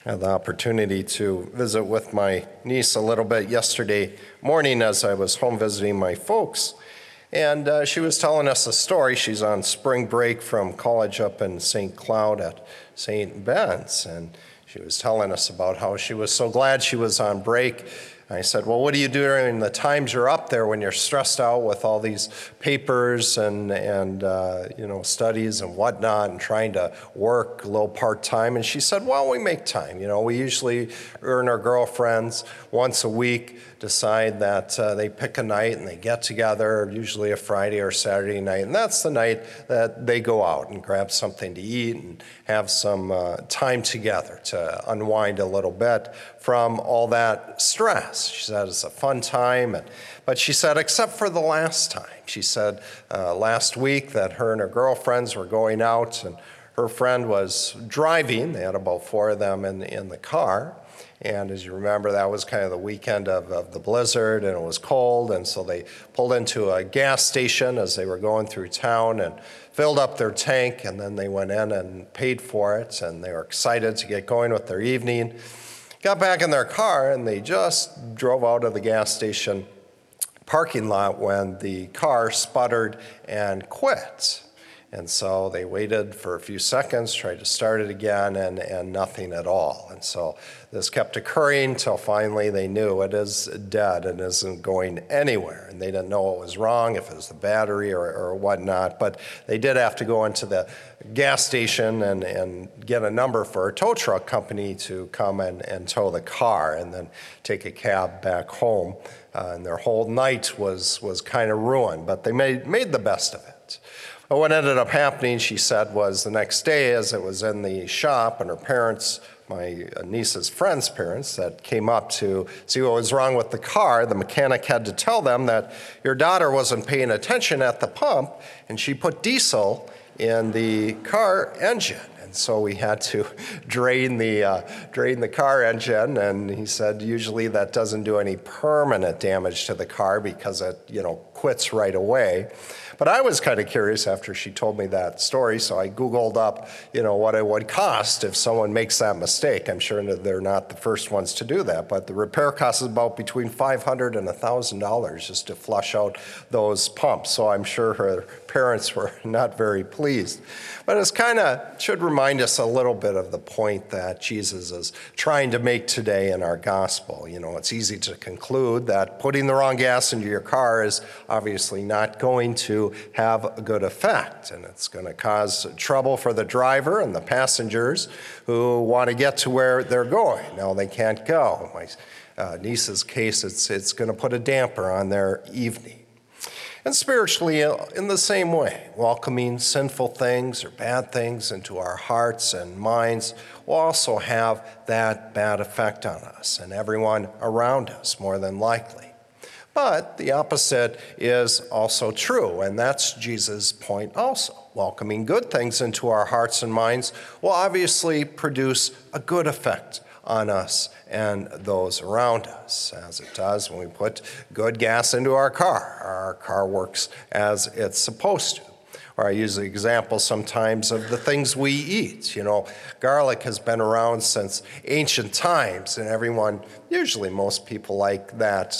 I had the opportunity to visit with my niece a little bit yesterday morning as I was home visiting my folks. And she was telling us a story. She's on spring break from college up in St. Cloud at St. Ben's. And she was telling us about how she was so glad she was on break. I said, well, what do you do during the times you're up there when you're stressed out with all these papers and studies and whatnot and trying to work a little part-time? And she said, well, we make time. We usually, her and her girlfriends, once a week, decide that they pick a night and they get together, usually a Friday or Saturday night. And that's the night that they go out and grab something to eat and have some time together to unwind a little bit from all that stress. She said it's a fun time, but she said, except for the last time. She said last week that her and her girlfriends were going out and her friend was driving. They had about four of them in the car. And as you remember, that was kind of the weekend of the blizzard, and it was cold, and so they pulled into a gas station as they were going through town and filled up their tank, and then they went in and paid for it, and they were excited to get going with their evening. Got back in their car, and they just drove out of the gas station parking lot when the car sputtered and quit. And so they waited for a few seconds, tried to start it again, and nothing at all. And so this kept occurring until finally they knew it is dead and isn't going anywhere. And they didn't know what was wrong, if it was the battery or whatnot. But they did have to go into the gas station and get a number for a tow truck company to come and tow the car and then take a cab back home. And their whole night was kind of ruined, but they made the best of it. But what ended up happening, she said, was the next day as it was in the shop and her parents, my niece's friend's parents, that came up to see what was wrong with the car, the mechanic had to tell them that your daughter wasn't paying attention at the pump and she put diesel in the car engine. And so we had to drain the car engine, and he said usually that doesn't do any permanent damage to the car because it quits right away. But I was kind of curious after she told me that story, so I Googled up, what it would cost if someone makes that mistake. I'm sure that they're not the first ones to do that, but the repair cost is about between $500 and $1,000 just to flush out those pumps. So I'm sure her parents were not very pleased. But it's kind of should remind us a little bit of the point that Jesus is trying to make today in our gospel. It's easy to conclude that putting the wrong gas into your car is obviously not going to have a good effect, and it's going to cause trouble for the driver and the passengers who want to get to where they're going. Now they can't go. My niece's case, it's going to put a damper on their evening. And spiritually, in the same way, welcoming sinful things or bad things into our hearts and minds will also have that bad effect on us and everyone around us, more than likely. But the opposite is also true, and that's Jesus' point also. Welcoming good things into our hearts and minds will obviously produce a good effect on us and those around us, as it does when we put good gas into our car. Our car works as it's supposed to. Or I use the example sometimes of the things we eat. Garlic has been around since ancient times, and usually most people like that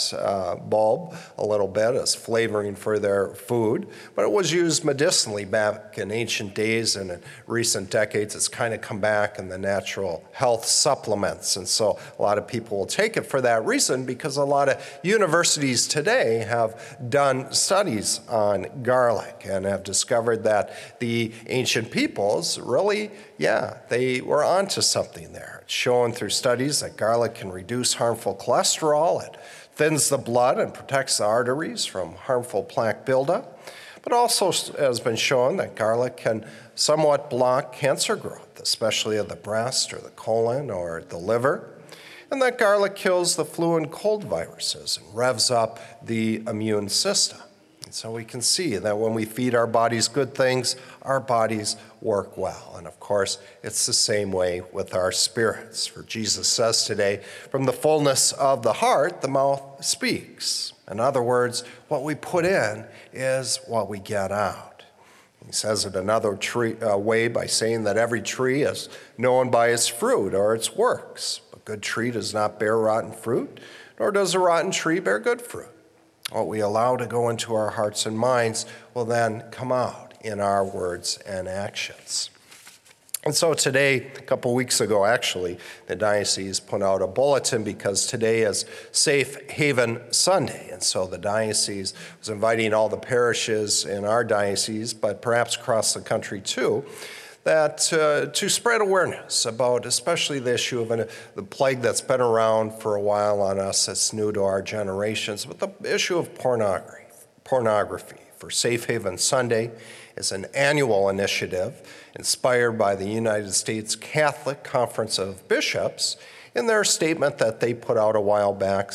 bulb a little bit as flavoring for their food. But it was used medicinally back in ancient days, and in recent decades it's kind of come back in the natural health supplements. And so a lot of people will take it for that reason, because a lot of universities today have done studies on garlic and have discovered that the ancient peoples really, they were onto something there. It's shown through studies that garlic can reduce harmful cholesterol, it thins the blood and protects the arteries from harmful plaque buildup, but also has been shown that garlic can somewhat block cancer growth, especially of the breast or the colon or the liver, and that garlic kills the flu and cold viruses and revs up the immune system. So we can see that when we feed our bodies good things, our bodies work well. And of course, it's the same way with our spirits. For Jesus says today, from the fullness of the heart, the mouth speaks. In other words, what we put in is what we get out. He says it another way by saying that every tree is known by its fruit or its works. A good tree does not bear rotten fruit, nor does a rotten tree bear good fruit. What we allow to go into our hearts and minds will then come out in our words and actions. And so today, a couple weeks ago actually, the diocese put out a bulletin because today is Safe Haven Sunday. And so the diocese was inviting all the parishes in our diocese, but perhaps across the country too, that to spread awareness about especially the issue of the plague that's been around for a while on us, that's new to our generations, but the issue of pornography. For Safe Haven Sunday is an annual initiative inspired by the United States Catholic Conference of Bishops in their statement that they put out a while back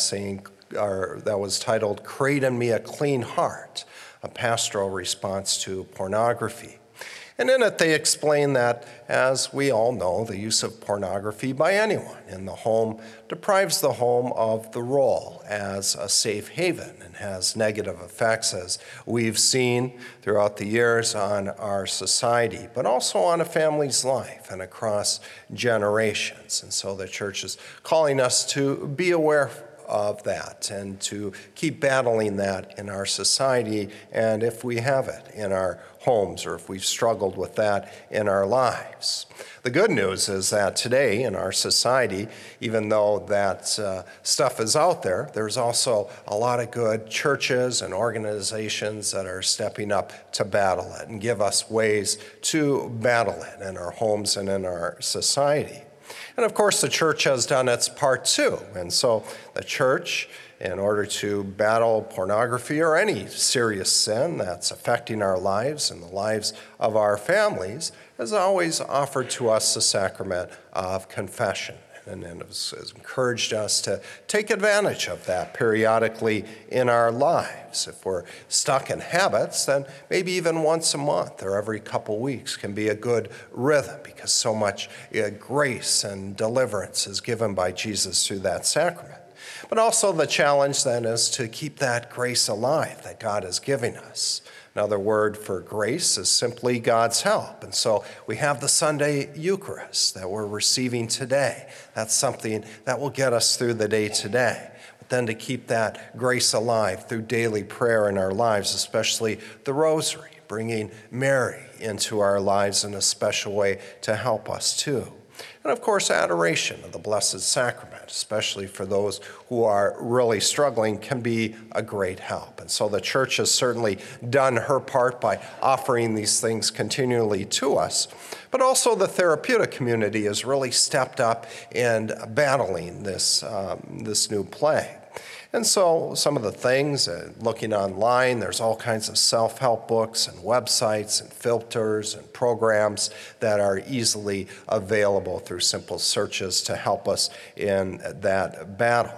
that was titled, "Create in Me a Clean Heart, a Pastoral Response to Pornography." And in it, they explain that, as we all know, the use of pornography by anyone in the home deprives the home of the role as a safe haven and has negative effects, as we've seen throughout the years, on our society, but also on a family's life and across generations. And so the church is calling us to be aware of that and to keep battling that in our society, and if we have it in our homes or if we've struggled with that in our lives. The good news is that today in our society, even though that stuff is out there, there's also a lot of good churches and organizations that are stepping up to battle it and give us ways to battle it in our homes and in our society. And of course, the church has done its part too. And so the church, in order to battle pornography or any serious sin that's affecting our lives and the lives of our families, has always offered to us the sacrament of confession. And has encouraged us to take advantage of that periodically in our lives. If we're stuck in habits, then maybe even once a month or every couple weeks can be a good rhythm, because so much grace and deliverance is given by Jesus through that sacrament. But also the challenge then is to keep that grace alive that God is giving us. Another word for grace is simply God's help. And so we have the Sunday Eucharist that we're receiving today. That's something that will get us through the day today. But then to keep that grace alive through daily prayer in our lives, especially the Rosary, bringing Mary into our lives in a special way to help us too. And of course, adoration of the Blessed Sacrament, especially for those who are really struggling, can be a great help. And so the church has certainly done her part by offering these things continually to us. But also the therapeutic community has really stepped up in battling this new plague. And so some of the things, looking online, there's all kinds of self-help books and websites and filters and programs that are easily available through simple searches to help us in that battle.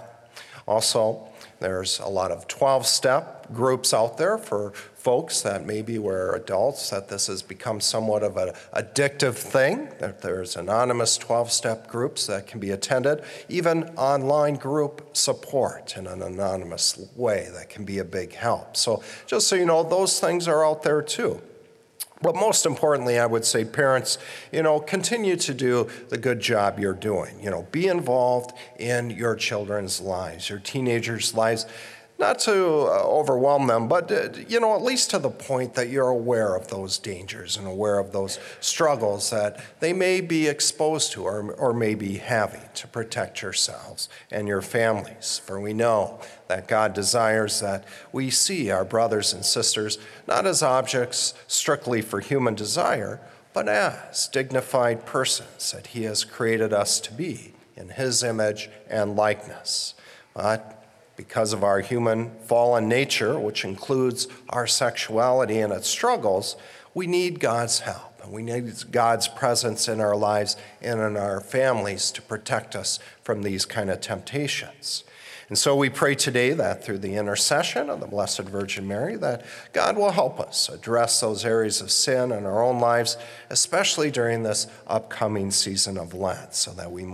Also, there's a lot of 12-step groups out there for folks that maybe were adults, that this has become somewhat of an addictive thing, that there's anonymous 12-step groups that can be attended, even online group support in an anonymous way that can be a big help. So just so you know, those things are out there too. But most importantly, I would say parents, continue to do the good job you're doing. Be involved in your children's lives, your teenagers' lives, not to overwhelm them, but, at least to the point that you're aware of those dangers and aware of those struggles that they may be exposed to or may be having, to protect yourselves and your families. For we know that God desires that we see our brothers and sisters not as objects strictly for human desire, but as dignified persons that He has created us to be in His image and likeness. But because of our human fallen nature, which includes our sexuality and its struggles, we need God's help. And we need God's presence in our lives and in our families to protect us from these kind of temptations. And so we pray today that through the intercession of the Blessed Virgin Mary, that God will help us address those areas of sin in our own lives, especially during this upcoming season of Lent, so that we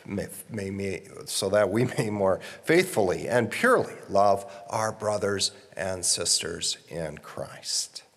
may more faithfully and purely love our brothers and sisters in Christ.